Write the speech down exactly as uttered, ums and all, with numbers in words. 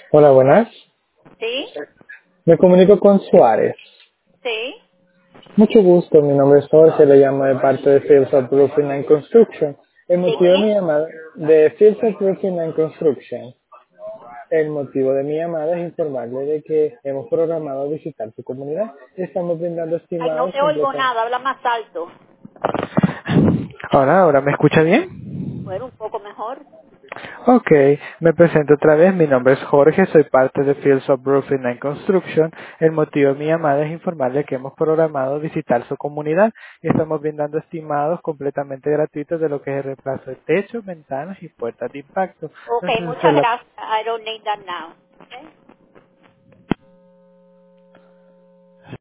Hola, buenas. Sí, Me comunico con Suárez. sí. Mucho gusto, mi nombre es Jorge, le llamo de parte de Fields of Roofing and Construction. El ¿De motivo de mi qué? llamada, de Fields of Roofing and Construction. El motivo de mi llamada es informarle de que hemos programado visitar su comunidad y estamos brindando Ay, no estimados te oigo completos. nada, habla más alto. Ahora, ahora me escucha bien. Bueno, un poco mejor. Ok, me presento otra vez. Mi nombre es Jorge, soy parte de Fields of Roofing and Construction. El motivo de mi llamada es informarle que hemos programado visitar su comunidad y estamos brindando estimados completamente gratuitos de lo que es el reemplazo de techos, ventanas y puertas de impacto. Ok, No sé si se muchas la- gracias. I don't need that now. Okay.